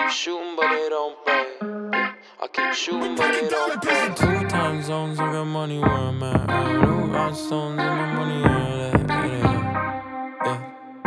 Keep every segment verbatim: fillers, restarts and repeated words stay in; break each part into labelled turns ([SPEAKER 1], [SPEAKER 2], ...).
[SPEAKER 1] keep shooting, but it don't pay. Yeah. I keep shooting, but it don't pay. Two time zones, I got money where I'm at. Uh, New rhinestones and my money in that. Yeah, yeah.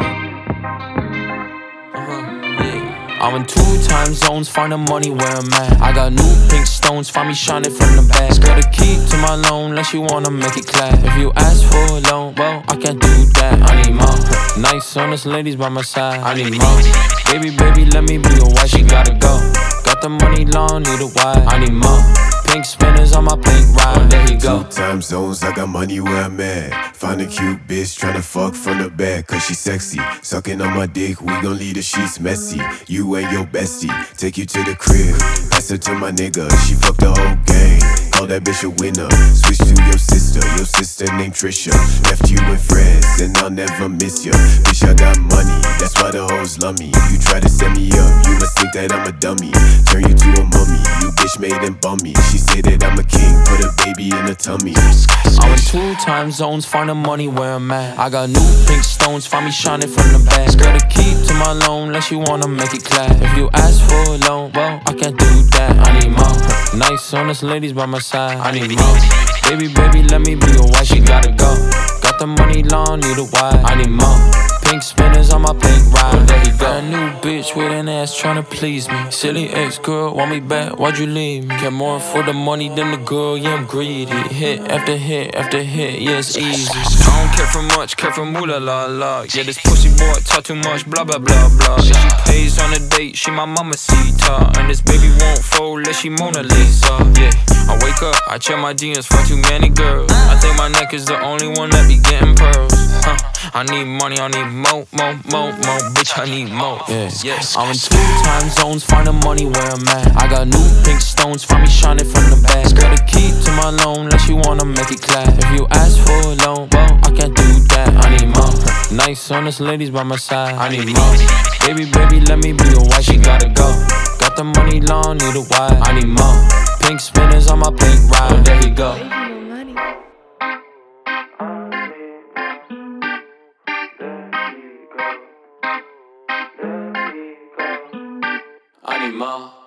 [SPEAKER 1] I'm in two time zones, find the money where I'm at. I got new pink stones, find me shining from the back. Gotta keep to my loan, unless you wanna make it clap. If you ask for a loan, well, I can't do that. I need more nice, honest ladies by my side. I need more. Baby, baby, let me be your wife, she gotta go. Got the money long, need a wife. I need more. Pink spinners on my pink ride, there you go.
[SPEAKER 2] Two time zones, I got money where I'm at. Find a cute bitch, tryna fuck from the back, cause she sexy. Sucking on my dick, we gon' leave the sheets messy. You and your bestie, take you to the crib. Pass her to my nigga, she fucked the whole gang. Call that bitch a winner. Switch to your sister, your sister named Trisha. Left you with friends, and I'll never miss ya. Bitch, I got money, that's why the hoes love me. You try to set me up, you must think that I'm a dummy. Turn you to a mummy, you bitch made and bummy. She say that I'm a king, put a baby in her tummy.
[SPEAKER 1] I'm in two time zones, find the money where I'm at. I got new pink stones, find me shining from the back. Gotta keep to my loan, unless you wanna make it clap. If you ask for a loan, well, I can't do that. I need more nice, honest ladies by my side. I need more. Baby, baby, let me be your wife, she gotta go. Got the money long, need a wife. I need more. Pink spinners on my pink ride, there you go. Got a new bitch with an ass tryna please me. Silly ex-girl, want me back, why'd you leave me? Care more for the money than the girl, yeah, I'm greedy. Hit after hit after hit, yeah, it's easy. I don't care for much, care for moolah la la. Yeah, this pussy boy talk too much, blah blah blah blah. Yeah, she pays on a date, she my mama Sita. And this baby won't fold, let she Mona Lisa. Yeah, I wake up, I check my D Ms for too many girls. I think my neck is the only one that be getting pearls. Huh. I need money, I need more, more, more, more. Bitch, I need more. Yeah. Yes. I'm in two time zones, find the money where I'm at. I got new pink stones, find me shining from the back. Gotta keep to my loan, unless you wanna make it clap. If you ask for a loan, well, I can't do that. I need more nice, honest ladies by my side. I need more. Baby, baby, let me be your wife, she gotta go. Got the money long, need a wife. I need more. Pink spinners on my pink ride, there you go. I need more.